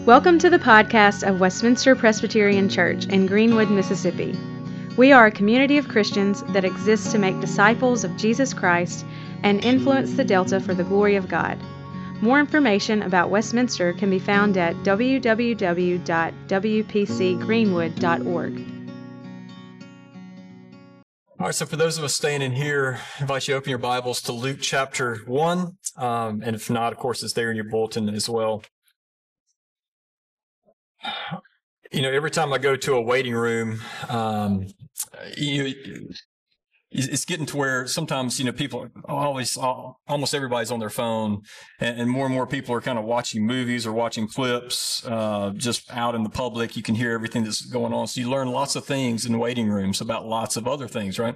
Welcome to the podcast of Westminster Presbyterian Church in Greenwood, Mississippi. We are a community of Christians that exists to make disciples of Jesus Christ and influence the Delta for the glory of God. More information about Westminster can be found at www.wpcgreenwood.org. All right, so for those of us staying in here, I invite you to open your Bibles to Luke chapter 1. And if not, of course, it's there in your bulletin as well. You know, every time I go to a waiting room, it's getting to where sometimes, people almost everybody's on their phone, and more people are kind of watching movies or watching clips just out in the public. You can hear everything that's going on. So you learn lots of things in waiting rooms about lots of other things, right?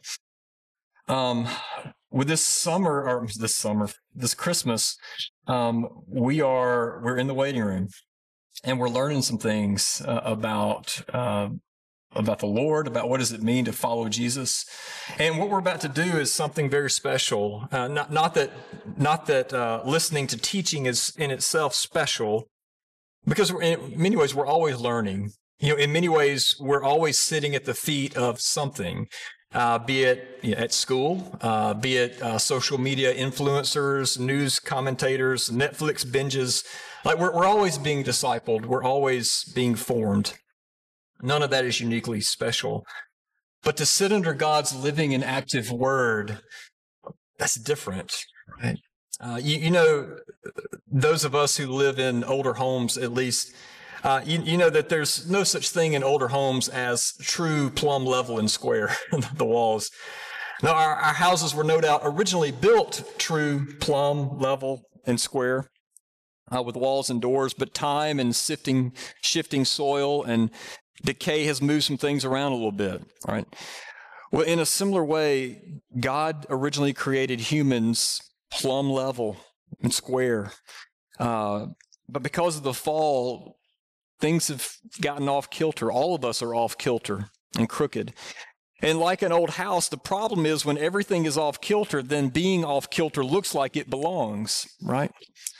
With this Christmas, we're in the waiting room. And we're learning some things about the Lord, about what does it mean to follow Jesus. And what we're about to do is something very special. Not that listening to teaching is in itself special, because in many ways we're always learning. In many ways we're always sitting at the feet of something. Be it at school, be it social media influencers, news commentators, Netflix binges. Like we're always being discipled. We're always being formed. None of that is uniquely special. But to sit under God's living and active word, that's different, right? Those of us who live in older homes, at least, you know that there's no such thing in older homes as true plumb level and square, the walls. Now, our houses were no doubt originally built true plumb level and square with walls and doors, but time and shifting soil and decay has moved some things around a little bit, right? Well, in a similar way, God originally created humans plumb level and square. But because of the fall, things have gotten off kilter. All of us are off kilter and crooked. And like an old house, the problem is when everything is off kilter, then being off kilter looks like it belongs, right?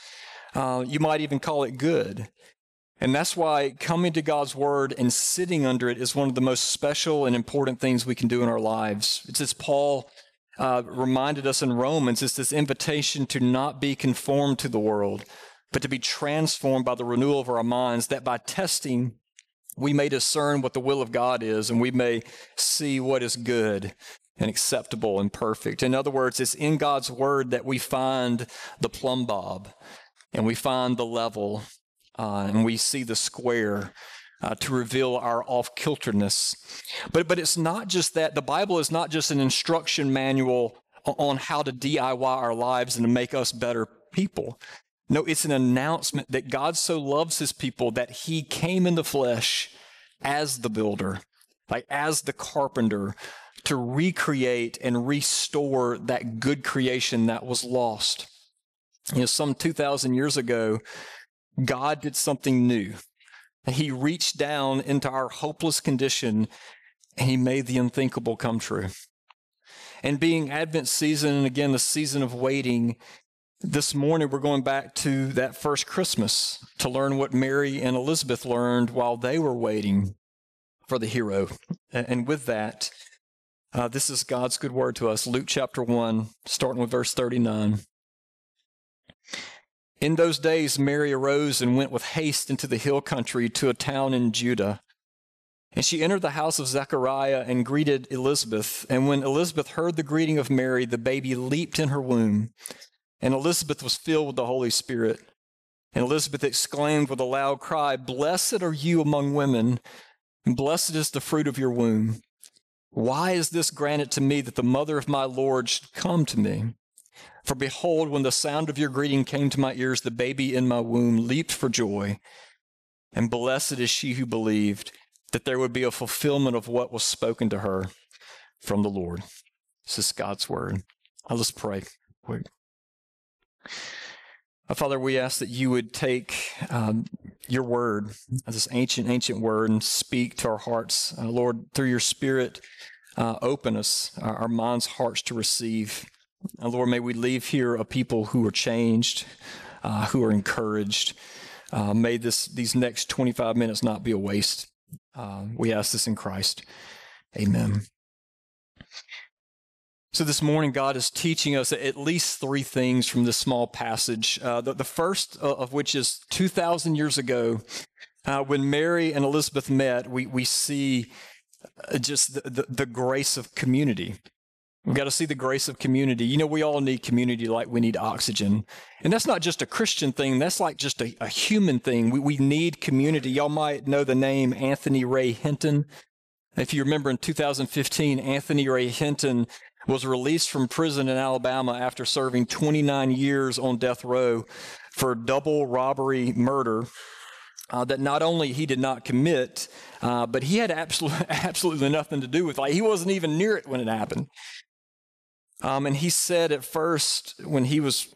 You might even call it good. And that's why coming to God's word and sitting under it is one of the most special and important things we can do in our lives. It's as Paul reminded us in Romans, it's this invitation to not be conformed to the world, but to be transformed by the renewal of our minds, that by testing, we may discern what the will of God is, and we may see what is good and acceptable and perfect. In other words, it's in God's word that we find the plumb bob, and we find the level, and we see the square to reveal our off-kilterness. But it's not just that. The Bible is not just an instruction manual on how to DIY our lives and to make us better people. No, it's an announcement that God so loves his people that he came in the flesh as the builder, like as the carpenter, to recreate and restore that good creation that was lost. Some 2,000 years ago, God did something new. He reached down into our hopeless condition and he made the unthinkable come true. And being Advent season, and again, the season of waiting, this morning we're going back to that first Christmas to learn what Mary and Elizabeth learned while they were waiting for the hero. And with that, this is God's good word to us. Luke chapter 1, starting with verse 39. In those days, Mary arose and went with haste into the hill country to a town in Judah. And she entered the house of Zechariah and greeted Elizabeth. And when Elizabeth heard the greeting of Mary, the baby leaped in her womb. And Elizabeth was filled with the Holy Spirit. And Elizabeth exclaimed with a loud cry, "Blessed are you among women, and blessed is the fruit of your womb. Why is this granted to me that the mother of my Lord should come to me? For behold, when the sound of your greeting came to my ears, the baby in my womb leaped for joy. And blessed is she who believed that there would be a fulfillment of what was spoken to her from the Lord." This is God's word. Let's pray. Father, we ask that you would take your word, this ancient word, and speak to our hearts. Lord, through your Spirit, open us, our minds, hearts to receive. Lord, may we leave here a people who are changed, who are encouraged, May these next 25 minutes not be a waste. We ask this in Christ. Amen. So this morning, God is teaching us at least three things from this small passage. The first of which is 2,000 years ago, when Mary and Elizabeth met, we see just the grace of community. We've got to see the grace of community. You know, we all need community like we need oxygen. And that's not just a Christian thing. That's like just a human thing. We need community. Y'all might know the name Anthony Ray Hinton. If you remember in 2015, Anthony Ray Hinton was released from prison in Alabama after serving 29 years on death row for double robbery murder that not only he did not commit, but he had absolutely nothing to do with. Like, he wasn't even near it when it happened. And he said at first, when he was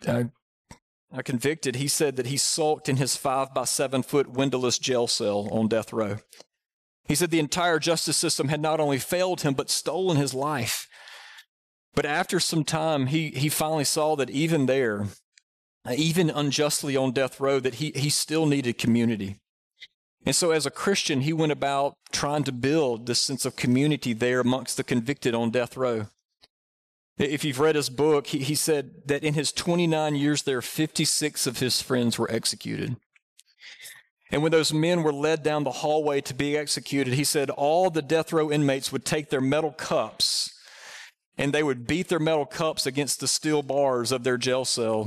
convicted, he said that he sulked in his 5 by 7 foot windowless jail cell on death row. He said the entire justice system had not only failed him, but stolen his life. But after some time, he finally saw that even there, even unjustly on death row, that he still needed community. And so as a Christian, he went about trying to build this sense of community there amongst the convicted on death row. If you've read his book, he said that in his 29 years there, 56 of his friends were executed. And when those men were led down the hallway to be executed, he said all the death row inmates would take their metal cups and they would beat their metal cups against the steel bars of their jail cell,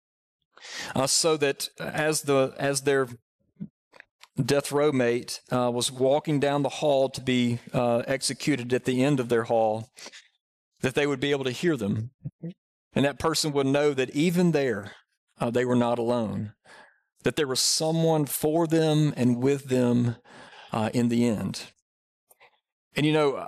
so that as their death row mate was walking down the hall to be executed at the end of their hall, that they would be able to hear them. And that person would know that even there, they were not alone, that there was someone for them and with them in the end. And you know,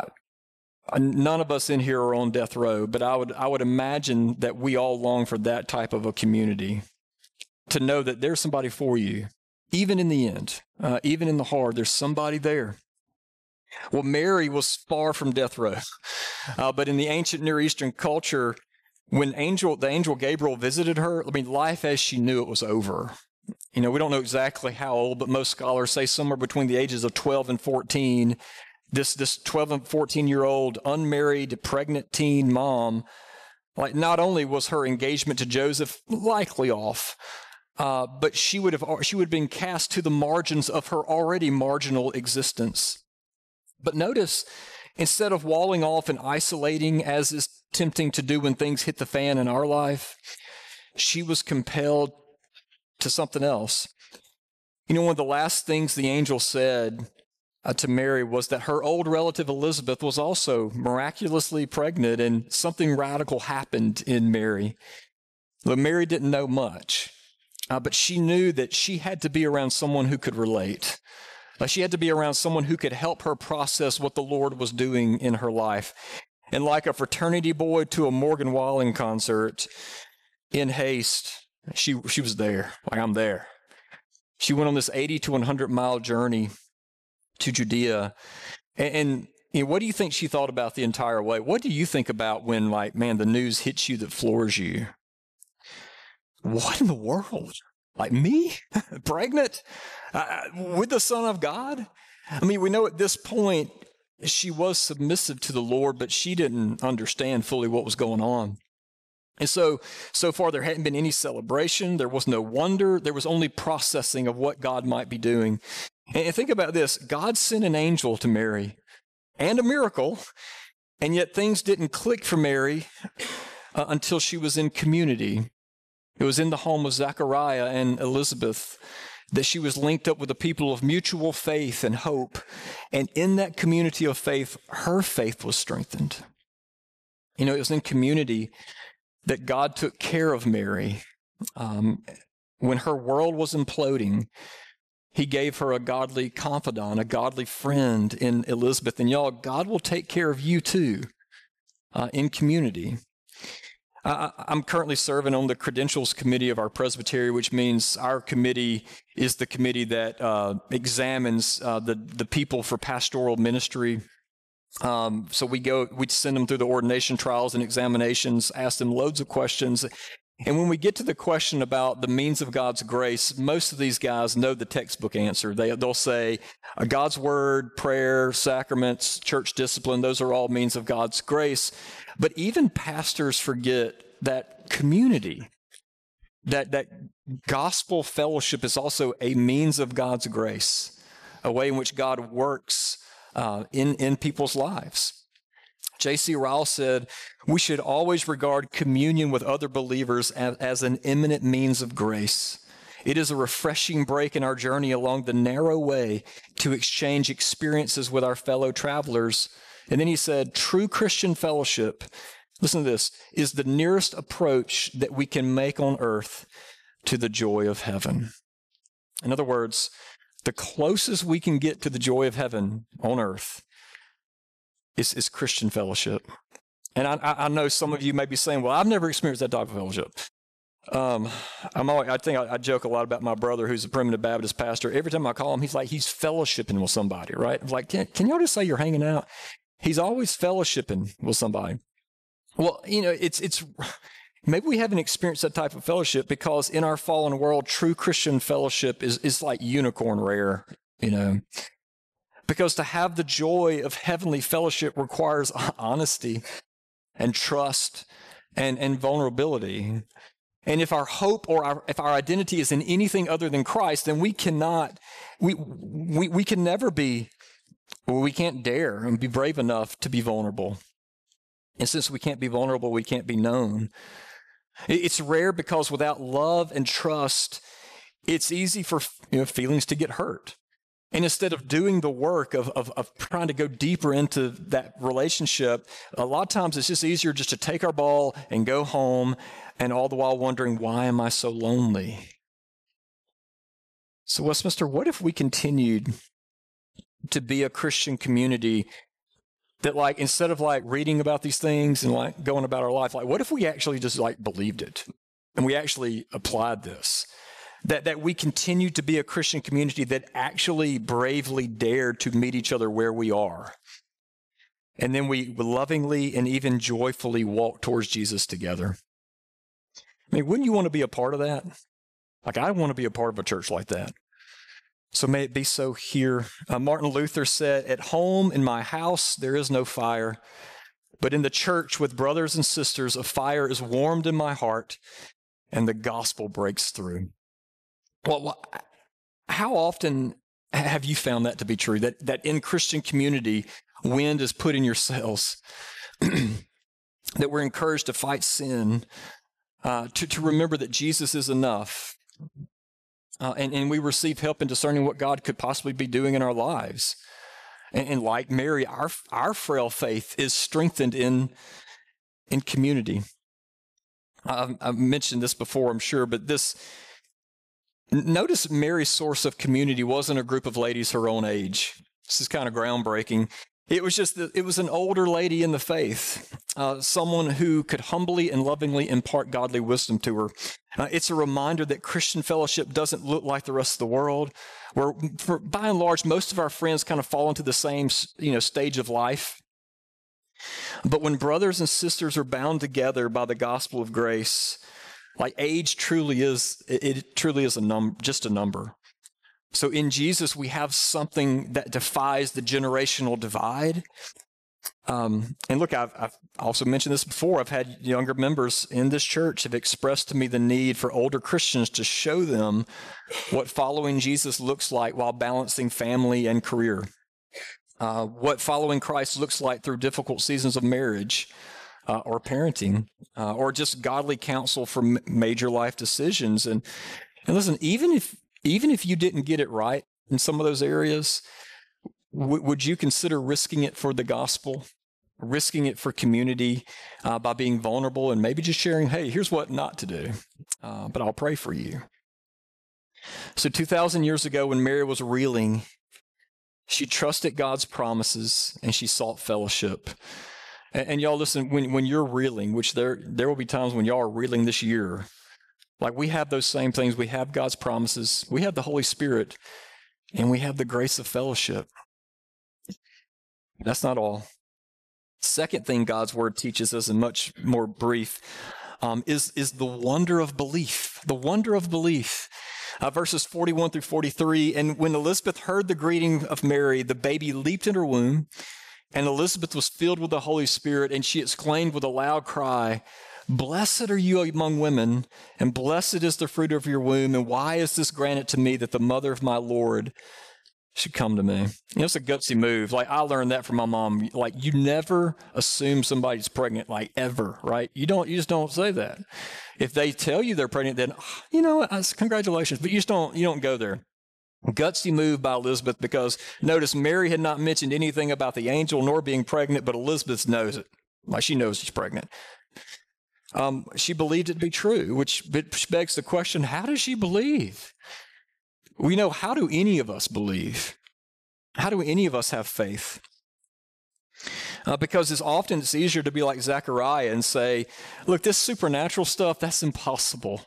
none of us in here are on death row, but I would imagine that we all long for that type of a community, to know that there's somebody for you, even in the end, even in the hard, there's somebody there. Well, Mary was far from death row, but in the ancient Near Eastern culture, when the angel Gabriel visited her, I mean, life as she knew it was over. You know, we don't know exactly how old, but most scholars say somewhere between the ages of 12 and 14. This 12 and 14-year-old unmarried pregnant teen mom, like, not only was her engagement to Joseph likely off, but she would have been cast to the margins of her already marginal existence. But notice, instead of walling off and isolating, as is tempting to do when things hit the fan in our life, she was compelled to something else. You know, one of the last things the angel said to Mary was that her old relative Elizabeth was also miraculously pregnant, and something radical happened in Mary. But Mary didn't know much, but she knew that she had to be around someone who could relate. She had to be around someone who could help her process what the Lord was doing in her life. And like a fraternity boy to a Morgan Wallen concert, in haste, she was there. Like, I'm there. She went on this 80 to 100-mile journey to Judea. And you know, what do you think she thought about the entire way? What do you think about when, like, man, the news hits you that floors you? What in the world? Like, me? Pregnant? With the Son of God? I mean, we know at this point she was submissive to the Lord, but she didn't understand fully what was going on. And so far there hadn't been any celebration. There was no wonder. There was only processing of what God might be doing. And think about this. God sent an angel to Mary and a miracle, and yet things didn't click for Mary until she was in community. It was in the home of Zechariah and Elizabeth that she was linked up with a people of mutual faith and hope. And in that community of faith, her faith was strengthened. You know, it was in community that God took care of Mary. When her world was imploding, he gave her a godly confidant, a godly friend in Elizabeth. And y'all, God will take care of you too, in community. I'm currently serving on the credentials committee of our presbytery, which means our committee is the committee that examines the people for pastoral ministry. So we send them through the ordination trials and examinations, ask them loads of questions. And when we get to the question about the means of God's grace, most of these guys know the textbook answer. They'll say God's word, prayer, sacraments, church discipline, those are all means of God's grace. But even pastors forget that community, that gospel fellowship is also a means of God's grace, a way in which God works in people's lives. J.C. Ryle said, we should always regard communion with other believers as an eminent means of grace. It is a refreshing break in our journey along the narrow way to exchange experiences with our fellow travelers. And then he said, true Christian fellowship, listen to this, is the nearest approach that we can make on earth to the joy of heaven. In other words, the closest we can get to the joy of heaven on earth is Christian fellowship. And I know some of you may be saying, well, I've never experienced that type of fellowship. I joke a lot about my brother who's a primitive Baptist pastor. Every time I call him, he's fellowshipping with somebody, right? I'm like, can y'all just say you're hanging out? He's always fellowshipping with somebody. Well, it's maybe we haven't experienced that type of fellowship because in our fallen world, true Christian fellowship is like unicorn rare, Because to have the joy of heavenly fellowship requires honesty and trust and vulnerability. And if our hope or if our identity is in anything other than Christ, then we can never be, or we can't dare and be brave enough to be vulnerable. And since we can't be vulnerable, we can't be known. It's rare because without love and trust, it's easy for feelings to get hurt. And instead of doing the work of trying to go deeper into that relationship, a lot of times it's just easier just to take our ball and go home, and all the while wondering, why am I so lonely? So Westminster, what if we continued to be a Christian community that instead of reading about these things and going about our life, what if we actually just believed it and we actually applied this? That we continue to be a Christian community that actually bravely dared to meet each other where we are. And then we lovingly and even joyfully walk towards Jesus together. I mean, wouldn't you want to be a part of that? I want to be a part of a church like that. So may it be so here. Martin Luther said, at home in my house, there is no fire, but in the church with brothers and sisters, a fire is warmed in my heart and the gospel breaks through. Well, how often have you found that to be true? That in Christian community, wind is put in your sails, that we're encouraged to fight sin, to remember that Jesus is enough, and we receive help in discerning what God could possibly be doing in our lives. And like Mary, our frail faith is strengthened in community. I've mentioned this before, I'm sure, but notice Mary's source of community wasn't a group of ladies her own age. This is kind of groundbreaking. It was an older lady in the faith, someone who could humbly and lovingly impart godly wisdom to her. It's a reminder that Christian fellowship doesn't look like the rest of the world, where by and large, most of our friends kind of fall into the same, stage of life. But when brothers and sisters are bound together by the gospel of grace, age truly is just a number. So in Jesus, we have something that defies the generational divide. And look, I've also mentioned this before. I've had younger members in this church have expressed to me the need for older Christians to show them what following Jesus looks like while balancing family and career. What following Christ looks like through difficult seasons of marriage. Or parenting, or just godly counsel for major life decisions. And listen, even if you didn't get it right in some of those areas, would you consider risking it for the gospel, risking it for community by being vulnerable and maybe just sharing, hey, here's what not to do, but I'll pray for you. So 2,000 years ago when Mary was reeling, she trusted God's promises and she sought fellowship. And y'all listen, when you're reeling, which there will be times when y'all are reeling this year, we have those same things. We have God's promises, we have the Holy Spirit, and we have the grace of fellowship. That's not all. Second thing God's word teaches us, and much more brief, is the wonder of belief. The wonder of belief. Verses 41 through 43, and when Elizabeth heard the greeting of Mary, the baby leaped in her womb, and Elizabeth was filled with the Holy Spirit, and she exclaimed with a loud cry, "Blessed are you among women, and blessed is the fruit of your womb, and why is this granted to me that the mother of my Lord should come to me?" It's a gutsy move. Like, I learned that from my mom. Like, you never assume somebody's pregnant, like, ever, right? You just don't say that. If they tell you they're pregnant, then, congratulations, but you don't go there. Gutsy move by Elizabeth, because notice Mary had not mentioned anything about the angel nor being pregnant, but Elizabeth knows it. Like, she knows she's pregnant. She believed it to be true, which begs the question, how does she believe? We know, how do any of us believe? How do any of us have faith? Because it's easier to be like Zechariah and say, look, this supernatural stuff, that's impossible.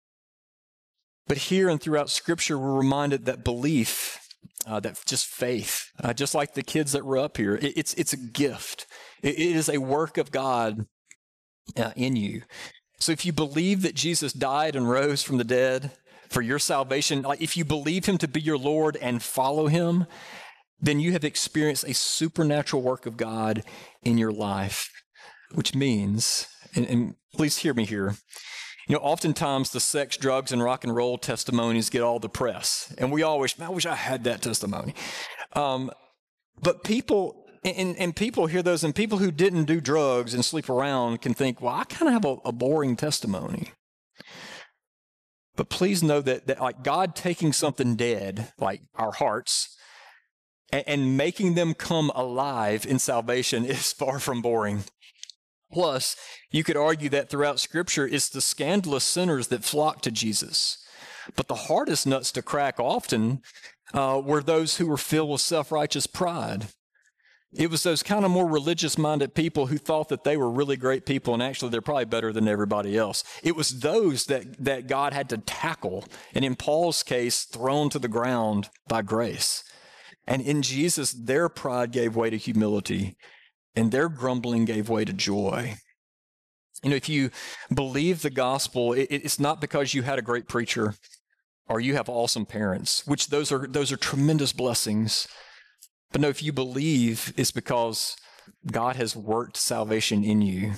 But here and throughout Scripture, we're reminded that belief, that just faith, just like the kids that were up here, it's a gift. It is a work of God in you. So if you believe that Jesus died and rose from the dead for your salvation, like if you believe him to be your Lord and follow him, then you have experienced a supernatural work of God in your life, which means, and please hear me here, oftentimes the sex, drugs, and rock and roll testimonies get all the press. And we always, I wish I had that testimony. But people, and people hear those, and people who didn't do drugs and sleep around can think, well, I kind of have a boring testimony. But please know that like God taking something dead, like our hearts, and making them come alive in salvation is far from boring. Plus, you could argue that throughout Scripture, it's the scandalous sinners that flock to Jesus. But the hardest nuts to crack often were those who were filled with self-righteous pride. It was those kind of more religious-minded people who thought that they were really great people, and actually they're probably better than everybody else. It was those that God had to tackle, and in Paul's case, thrown to the ground by grace. And in Jesus, their pride gave way to humility, and their grumbling gave way to joy. If you believe the gospel, it's not because you had a great preacher or you have awesome parents, which those are tremendous blessings. But no, if you believe, it's because God has worked salvation in you.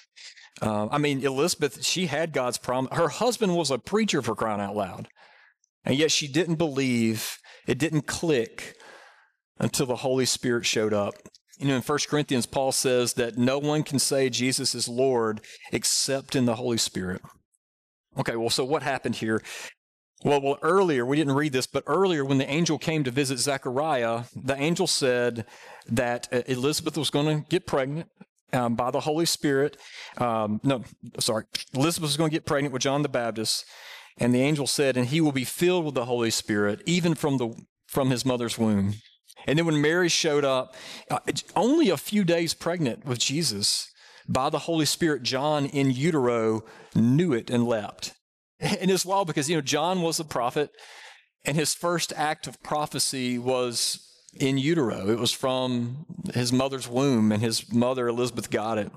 Elizabeth, she had God's promise. Her husband was a preacher, for crying out loud. And yet she didn't believe. It didn't click until the Holy Spirit showed up. In 1 Corinthians, Paul says that no one can say Jesus is Lord except in the Holy Spirit. Okay, well, so what happened here? Well, earlier, we didn't read this, but earlier when the angel came to visit Zechariah, the angel said that Elizabeth was going to get pregnant by the Holy Spirit. Elizabeth was going to get pregnant with John the Baptist. And the angel said, and he will be filled with the Holy Spirit, even from his mother's womb. And then when Mary showed up, only a few days pregnant with Jesus, by the Holy Spirit, John in utero knew it and leapt. And it's wild because, John was a prophet, and his first act of prophecy was in utero. It was from his mother's womb, and his mother, Elizabeth, got it.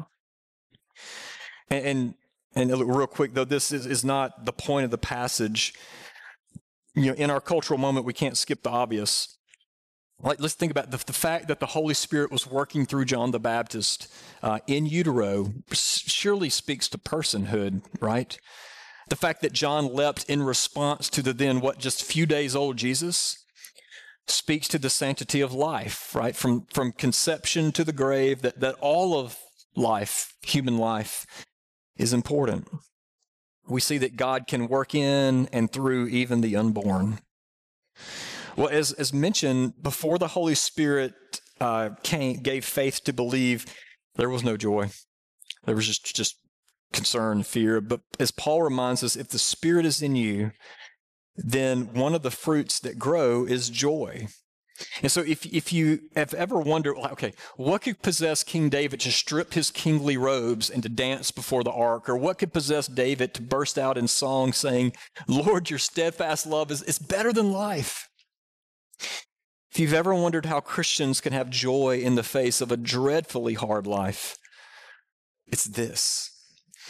And real quick, though, this is not the point of the passage. In our cultural moment, we can't skip the obvious. Like, let's think about the fact that the Holy Spirit was working through John the Baptist in utero surely speaks to personhood, right? The fact that John leapt in response to the then, just few days old Jesus speaks to the sanctity of life, right? From conception to the grave, that all of life, human life, is important. We see that God can work in and through even the unborn. Well, as mentioned, before the Holy Spirit gave faith to believe, there was no joy. There was just concern, fear. But as Paul reminds us, if the Spirit is in you, then one of the fruits that grow is joy. And so if you have ever wondered, okay, what could possess King David to strip his kingly robes and to dance before the ark? Or what could possess David to burst out in song saying, Lord, your steadfast love is better than life? If you've ever wondered how Christians can have joy in the face of a dreadfully hard life, it's this.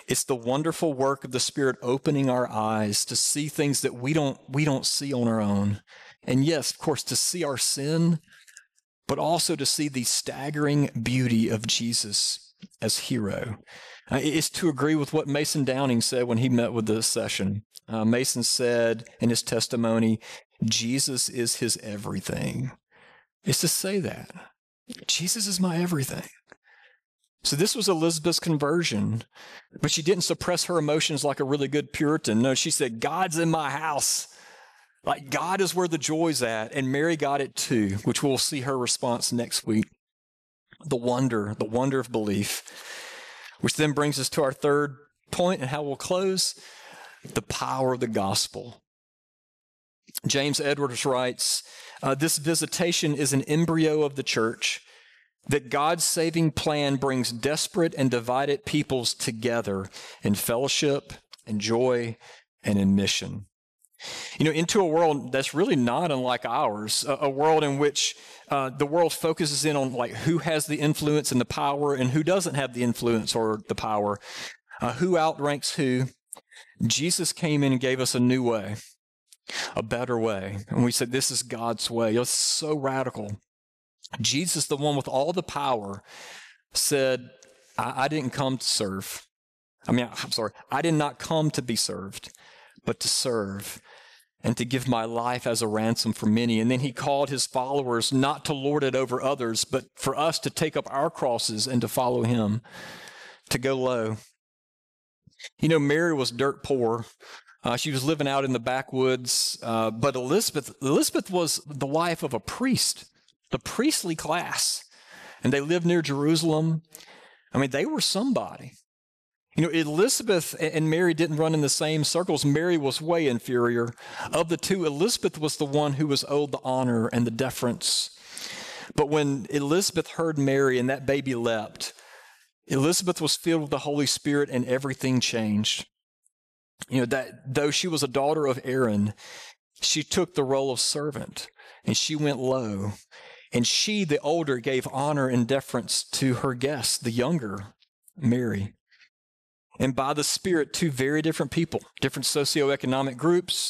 It's the wonderful work of the Spirit opening our eyes to see things that we don't see on our own. And yes, of course, to see our sin, but also to see the staggering beauty of Jesus as hero. It's to agree with what Mason Downing said when he met with the session. Mason said in his testimony, Jesus is his everything. It's to say that. Jesus is my everything. So this was Elizabeth's conversion, but she didn't suppress her emotions like a really good Puritan. No, she said, God's in my house. Like God is where the joy's at. And Mary got it too, which we'll see her response next week. The wonder of belief, which then brings us to our third point and how we'll close, the power of the gospel. James Edwards writes, this visitation is an embryo of the church, that God's saving plan brings desperate and divided peoples together in fellowship and joy and in mission. Into a world that's really not unlike ours, a world in which the world focuses in on like who has the influence and the power and who doesn't have the influence or the power, who outranks who. Jesus came in and gave us a new way, a better way. And we said, this is God's way. It's so radical. Jesus, the one with all the power, said, I didn't come to serve. I did not come to be served, but to serve and to give my life as a ransom for many. And then he called his followers not to lord it over others, but for us to take up our crosses and to follow him, to go low. Mary was dirt poor. She was living out in the backwoods. But Elizabeth was the wife of a priest, the priestly class. And they lived near Jerusalem. They were somebody. Elizabeth and Mary didn't run in the same circles. Mary was way inferior. Of the two, Elizabeth was the one who was owed the honor and the deference. But when Elizabeth heard Mary and that baby leapt, Elizabeth was filled with the Holy Spirit and everything changed. That though she was a daughter of Aaron, she took the role of servant and she went low. And she, the older, gave honor and deference to her guest, the younger, Mary. And by the Spirit, two very different people, different socioeconomic groups,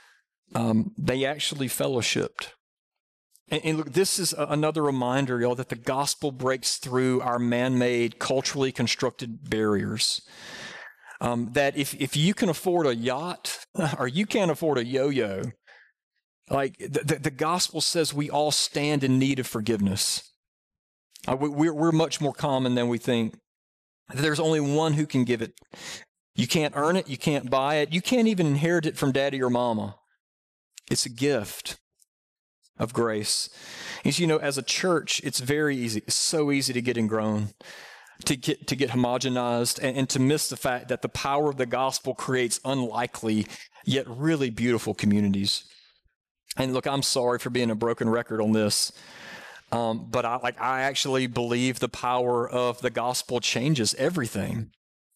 they actually fellowshipped. And look, this is another reminder, y'all, that the gospel breaks through our man-made, culturally constructed barriers. That if you can afford a yacht or you can't afford a yo-yo, like the gospel says we all stand in need of forgiveness. We're much more common than we think. There's only one who can give it. You can't earn it. You can't buy it. You can't even inherit it from daddy or mama. It's a gift of grace. As a church, it's very easy. It's so easy to get ingrown, to get homogenized, and to miss the fact that the power of the gospel creates unlikely yet really beautiful communities. And look, I'm sorry for being a broken record on this. But I actually believe the power of the gospel changes everything.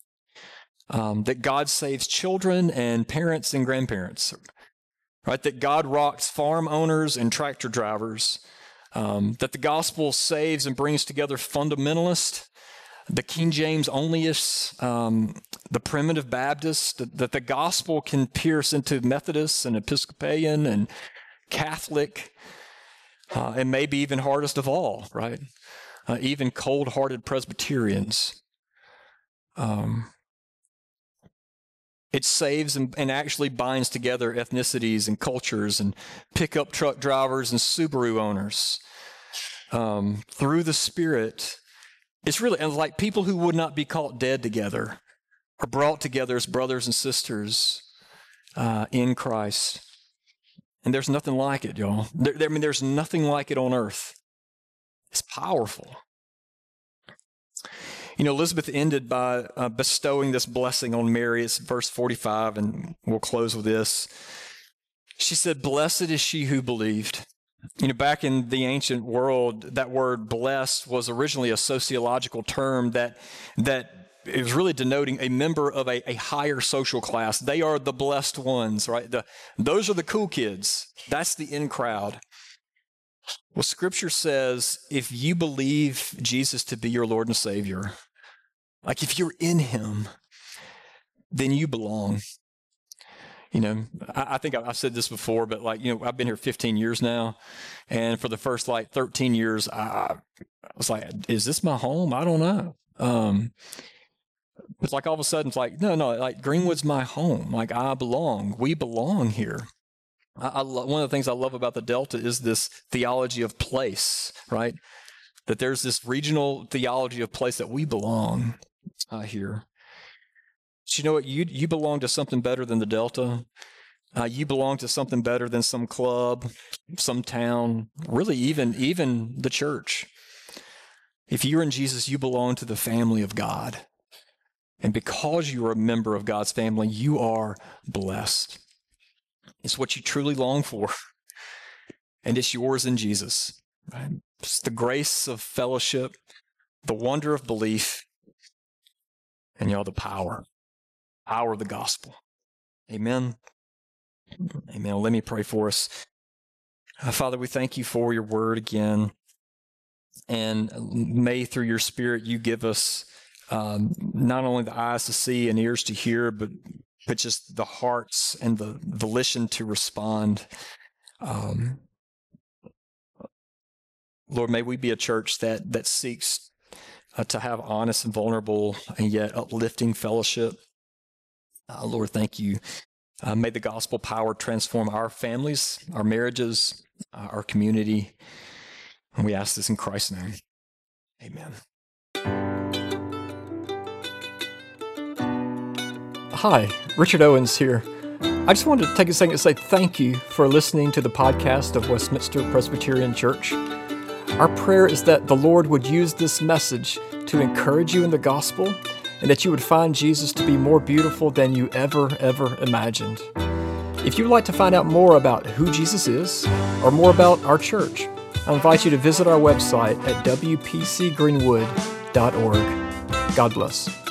That God saves children and parents and grandparents, right? That God rocks farm owners and tractor drivers. That the gospel saves and brings together fundamentalists, the King James onlyists, the primitive Baptists. That the gospel can pierce into Methodists and Episcopalian and Catholic. And maybe even hardest of all, right? Even cold-hearted Presbyterians. It saves and actually binds together ethnicities and cultures and pickup truck drivers and Subaru owners. Through the Spirit, it's really like people who would not be caught dead together are brought together as brothers and sisters in Christ. And there's nothing like it, y'all. There's nothing like it on earth. It's powerful. Elizabeth ended by bestowing this blessing on Mary. It's verse 45, and we'll close with this. She said, "Blessed is she who believed." Back in the ancient world, that word blessed was originally a sociological term that it was really denoting a member of a higher social class. They are the blessed ones, right? Those are the cool kids. That's the in crowd. Well, Scripture says if you believe Jesus to be your Lord and Savior, like if you're in him, then you belong. I think I've said this before, but I've been here 15 years now. And for the first 13 years, I was like, is this my home? I don't know. It's like all of a sudden, it's like, no, Greenwood's my home. I belong. We belong here. One of the things I love about the Delta is this theology of place, right? That there's this regional theology of place that we belong here. But you know what? You belong to something better than the Delta. You belong to something better than some club, some town, really even the church. If you're in Jesus, you belong to the family of God. And because you are a member of God's family, you are blessed. It's what you truly long for. And it's yours in Jesus. Right? It's the grace of fellowship, the wonder of belief, and the power of the gospel. Amen. Amen. Well, let me pray for us. Father, we thank you for your word again. And may through your Spirit you give us not only the eyes to see and ears to hear, but just the hearts and the volition to respond. Lord, may we be a church that seeks to have honest and vulnerable and yet uplifting fellowship. Lord, thank you. May the gospel power transform our families, our marriages, our community. And we ask this in Christ's name. Amen. Hi, Richard Owens here. I just wanted to take a second to say thank you for listening to the podcast of Westminster Presbyterian Church. Our prayer is that the Lord would use this message to encourage you in the gospel and that you would find Jesus to be more beautiful than you ever imagined. If you'd like to find out more about who Jesus is or more about our church, I invite you to visit our website at wpcgreenwood.org. God bless.